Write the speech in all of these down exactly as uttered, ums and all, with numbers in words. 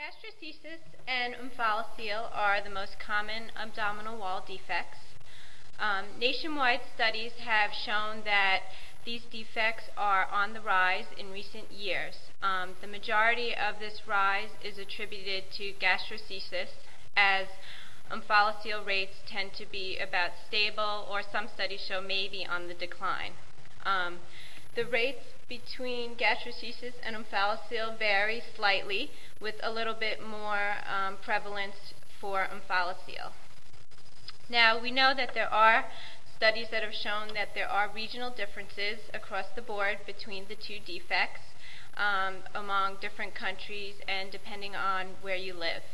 Gastroschisis and omphalocele are the most common abdominal wall defects. Um, nationwide studies have shown that these defects are on the rise in recent years. Um, the majority of this rise is attributed to gastroschisis, as omphalocele rates tend to be about stable, or some studies show maybe on the decline. Um, the rates between gastroschisis and omphalocele vary slightly, with a little bit more um, prevalence for omphalocele. Now, we know that there are studies that have shown that there are regional differences across the board between the two defects um, among different countries and depending on where you live.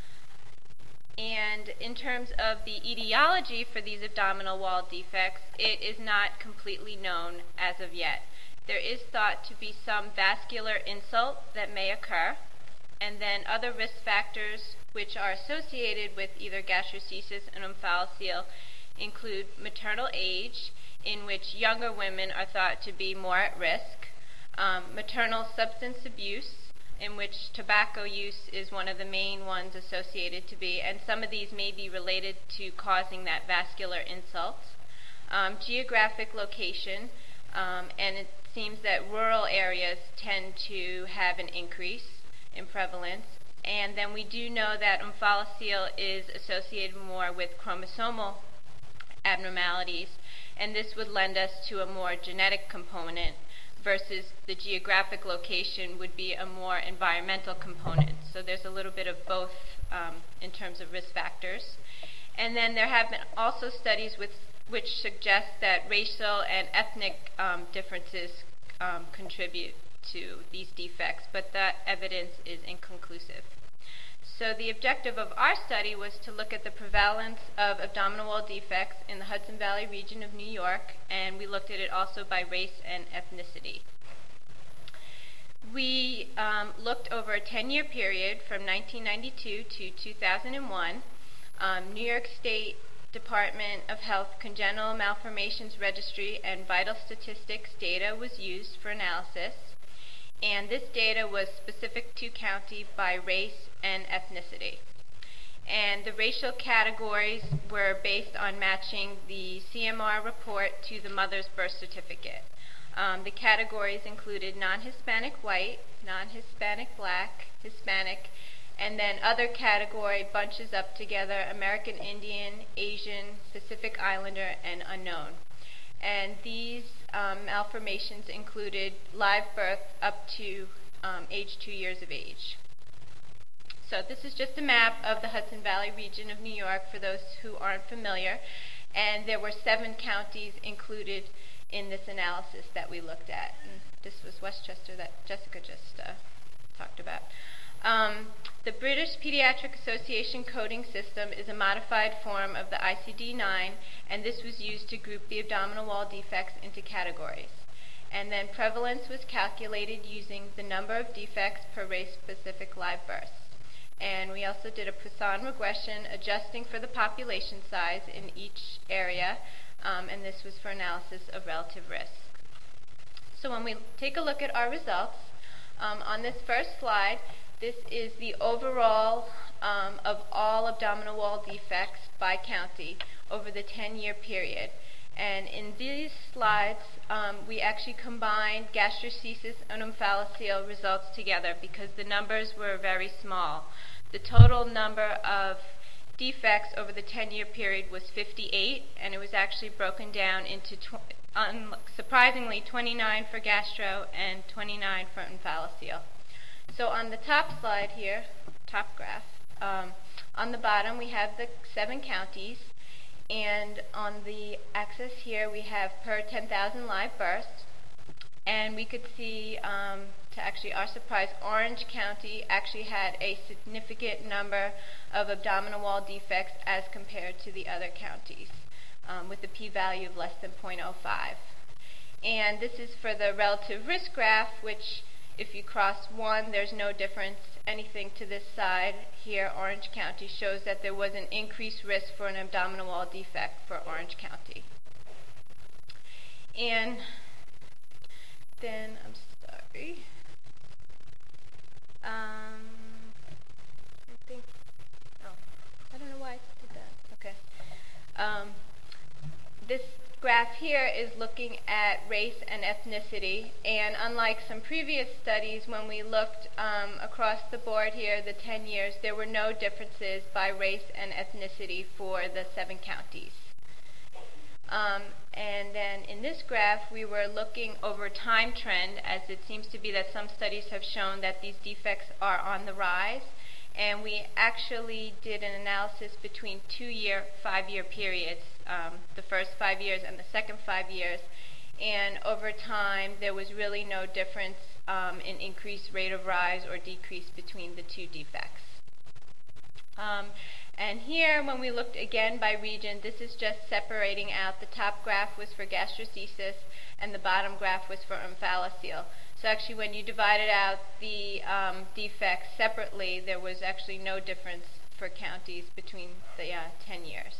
And in terms of the etiology for these abdominal wall defects, it is not completely known as of yet. There is thought to be some vascular insult that may occur, and then other risk factors which are associated with either gastroschisis and omphalocele include maternal age, in which younger women are thought to be more at risk, um, maternal substance abuse, in which tobacco use is one of the main ones associated to be, and some of these may be related to causing that vascular insult, um, geographic location, um, and it seems that rural areas tend to have an increase in prevalence. And then we do know that omphalocele is associated more with chromosomal abnormalities, and this would lend us to a more genetic component, versus the geographic location would be a more environmental component. So there's a little bit of both um, in terms of risk factors. And then there have been also studies with, which suggest that racial and ethnic um, differences um, contribute to these defects, but that evidence is inconclusive. So the objective of our study was to look at the prevalence of abdominal wall defects in the Hudson Valley region of New York, and we looked at it also by race and ethnicity. We um, looked over a ten-year period from nineteen ninety-two to two thousand one. Um, New York State Department of Health Congenital Malformations Registry and Vital Statistics data was used for analysis, and this data was specific to county by race and ethnicity. And the racial categories were based on matching the C M R report to the mother's birth certificate. Um, the categories included non-Hispanic white, non-Hispanic black, Hispanic, and then other category bunches up together: American Indian, Asian, Pacific Islander, and unknown. And these um, malformations included live birth up to um, age two years of age. So this is just a map of the Hudson Valley region of New York for those who aren't familiar, and there were seven counties included in this analysis that we looked at. And this was Westchester that Jessica just uh, talked about. Um, the British Pediatric Association coding system is a modified form of the I C D nine, and this was used to group the abdominal wall defects into categories. And then prevalence was calculated using the number of defects per race-specific live births. And we also did a Poisson regression adjusting for the population size in each area, um, and this was for analysis of relative risk. So when we take a look at our results, um, on this first slide, this is the overall um, of all abdominal wall defects by county over the ten-year period. And in these slides, um, we actually combined gastroschisis and omphalocele results together because the numbers were very small. The total number of defects over the ten-year period was fifty-eight, and it was actually broken down into, tw um, surprisingly, twenty-nine for gastro and twenty-nine for omphalocele. So on the top slide here, top graph, um, on the bottom we have the seven counties, and on the axis here we have per ten thousand live births, and we could see, um, to actually our surprise, Orange County actually had a significant number of abdominal wall defects as compared to the other counties, um, with a p-value of less than zero point zero five. And this is for the relative risk graph, which if you cross one, there's no difference anything to this side. Here, Orange County shows that there was an increased risk for an abdominal wall defect for Orange County. And then, I'm sorry. Um, graph here is looking at race and ethnicity, and unlike some previous studies, when we looked um, across the board here, the ten years, there were no differences by race and ethnicity for the seven counties. Um, and then in this graph, we were looking over time trend, as it seems to be that some studies have shown that these defects are on the rise. And we actually did an analysis between two-year, five-year periods, um, the first five years and the second five years. And over time, there was really no difference um, in increased rate of rise or decrease between the two defects. Um, and here, when we looked again by region, this is just separating out. The top graph was for gastroschisis, and the bottom graph was for omphalocele. So actually, when you divided out the um, defects separately, there was actually no difference for counties between the uh, ten years.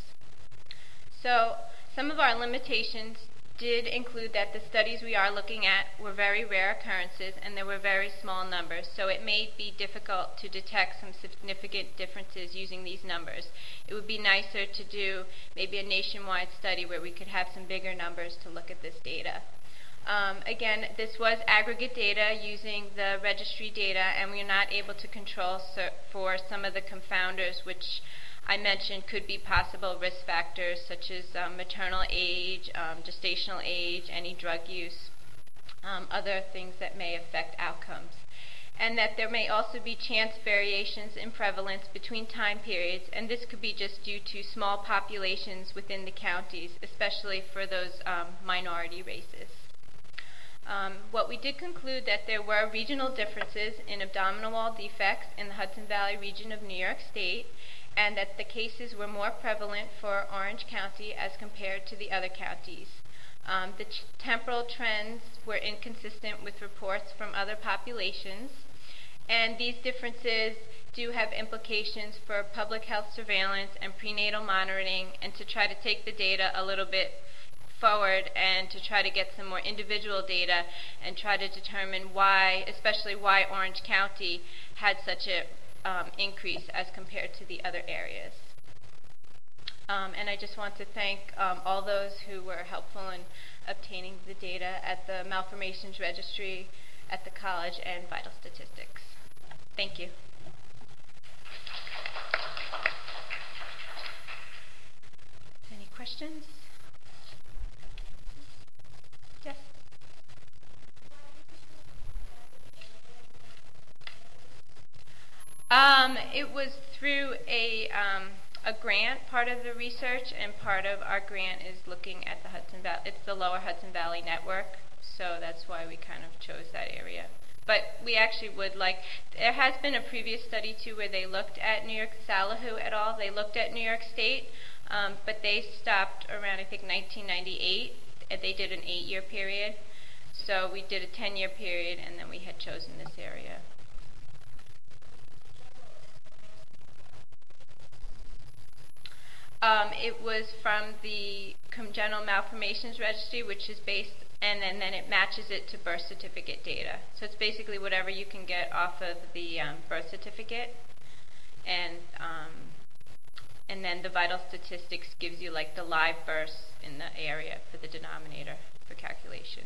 So some of our limitations did include that the studies we are looking at were very rare occurrences, and there were very small numbers. So it may be difficult to detect some significant differences using these numbers. It would be nicer to do maybe a nationwide study where we could have some bigger numbers to look at this data. Um, again, this was aggregate data using the registry data, and we are not able to control for some of the confounders which I mentioned could be possible risk factors, such as um, maternal age, um, gestational age, any drug use, um, other things that may affect outcomes. And that there may also be chance variations in prevalence between time periods, and this could be just due to small populations within the counties, especially for those um, minority races. Um, what we did conclude that there were regional differences in abdominal wall defects in the Hudson Valley region of New York State, and that the cases were more prevalent for Orange County as compared to the other counties. Um, the ch- temporal trends were inconsistent with reports from other populations, and these differences do have implications for public health surveillance and prenatal monitoring, and to try to take the data a little bit forward and to try to get some more individual data and try to determine why, especially why Orange County had such a um, increase as compared to the other areas. Um, and I just want to thank um, all those who were helpful in obtaining the data at the Malformations Registry, at the college, and Vital Statistics. Thank you. Any questions? Yes. Um, it was through a, um, a grant, part of the research, and part of our grant is looking at the Hudson Valley. It's the Lower Hudson Valley Network, so that's why we kind of chose that area. But we actually would like, there has been a previous study too where they looked at New York, Salahu et al. They looked at New York State, um, but they stopped around, I think, nineteen ninety-eight. They did an eight-year period. So we did a ten-year period, and then we had chosen this area. Um, it was from the Congenital Malformations Registry, which is based, and then, then it matches it to birth certificate data. So it's basically whatever you can get off of the um, birth certificate, and um, and then the Vital Statistics gives you like the live births in the area for the denominator for calculation.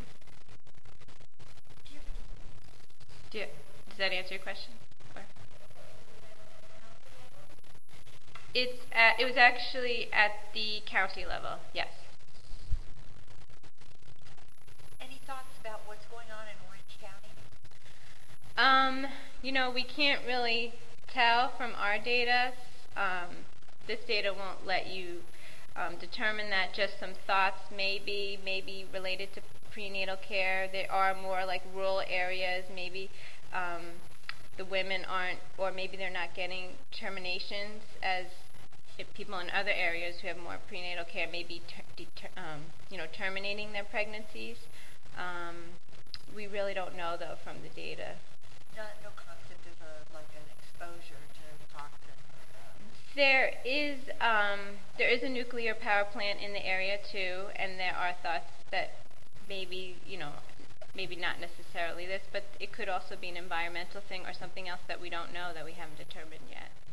Do you, does that answer your question? Or? It's at, it was actually at the county level, yes. Any thoughts about what's going on in Orange County? Um, you know, we can't really tell from our data. Um, this data won't let you um, determine that. Just some thoughts, maybe, maybe related to prenatal care. There are more like rural areas. Maybe um, the women aren't, or maybe they're not getting terminations as if people in other areas who have more prenatal care may be ter- deter- um, you know, terminating their pregnancies. Um, we really don't know, though, from the data. No, no concept of a, like an exposure to toxin. There is um, there is a nuclear power plant in the area too, and there are thoughts that maybe you know maybe not necessarily this, but it could also be an environmental thing or something else that we don't know that we haven't determined yet.